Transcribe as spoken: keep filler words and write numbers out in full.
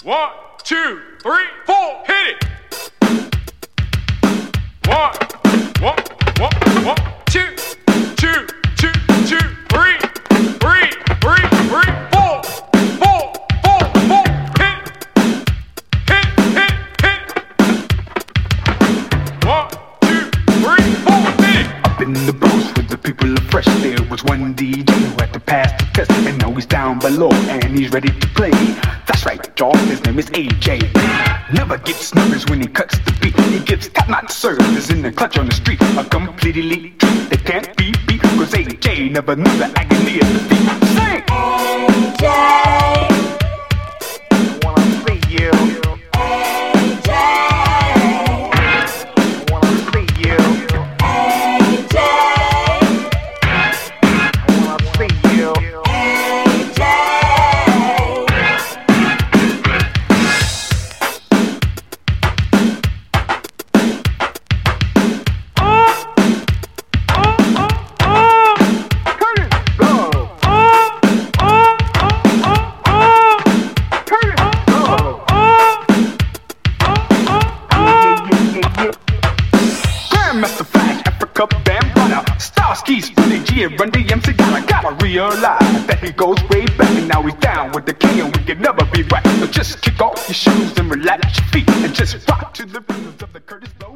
One, two, three, four, hit it. One, one, one, one, two, two, two, two, three, three, three, three, four, four, four, four, hit, hit, hit, hit. One, two, three, four, hit it. Up in the booth with the people of Fresh, there was one D J who had to pass the test, and now he's down below and he's ready to play. That's right, y'all, his name is A J. Never gets nervous when he cuts the beat. He gives top-notch service in the clutch on the street. A complete elite treat that can't be beat, cause A J never knew the agony of defeat. Sing! A J, I wanna see you. A J, I wanna see you. A J, I wanna see you. A J. Grandmaster Flash, Africa Bambaataa, Starskis, Billy G, and Run D M C. I gotta realize that he goes way back, and now he's down with the king, and we can never be right. So just kick off your shoes and relax your feet, and just rock to the rhythms of the Curtis Blow.